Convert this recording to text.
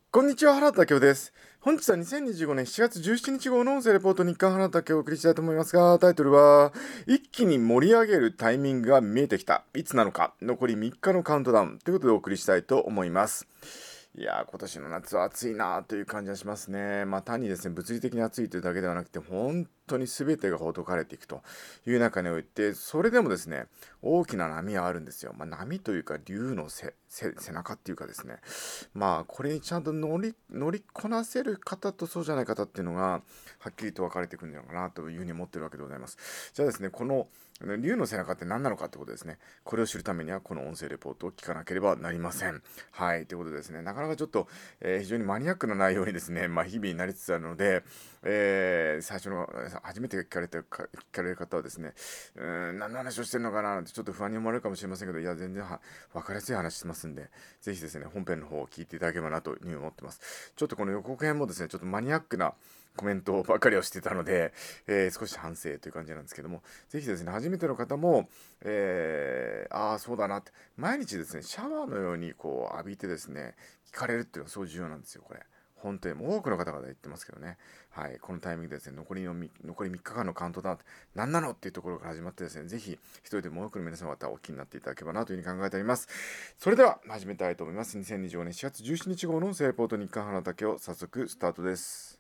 こんにちは、原田明夫です。本日は2025年7月17日号の音声レポート日刊原田明夫をお送りしたいと思いますが、タイトルは、一気に盛り上げるタイミングが見えてきた。いつなのか、残り3日のカウントダウンということでお送りしたいと思います。いやー、今年の夏は暑いなという感じがしますね。単にですね、物理的に暑いというだけではなくて、本当に全てがほどかれていくという中において、それでもですね、大きな波はあるんですよ。波というか、竜の背中っていうかですね、これにちゃんと乗りこなせる方とそうじゃない方っていうのが、はっきりと分かれていくんじゃないかなというふうに思っているわけでございます。じゃあですね、この竜の背中って何なのかってことですね。これを知るためにはこの音声レポートを聞かなければなりません。はい、ということでですね、なかなかちょっと、非常にマニアックな内容にですね、日々になりつつあるので、最初の初めて聞かれる方はですね、何の話をしてるのかななんてちょっと不安に思われるかもしれませんけど、いや全然分かりやすい話してますんで、ぜひですね、本編の方を聞いていただければなというふうに思ってます。ちょっとこの予告編もですね、ちょっとマニアックなコメントばかりをしてたので、少し反省という感じなんですけども、ぜひですね、初めての方も、そうだなって、毎日ですね、シャワーのようにこう浴びてですね、聞かれるっていうのはすごい重要なんですよ、これ。本当に多くの方々言ってますけどね。はい。このタイミングでですね、残り3日間のカウントダウンって何なのっていうところから始まってですね、ぜひ一人でも多くの皆様方お気になっていただければなというふうに考えております。それでは始めたいと思います。2025年4月17日号の音声レポート日刊花竹を早速スタートです。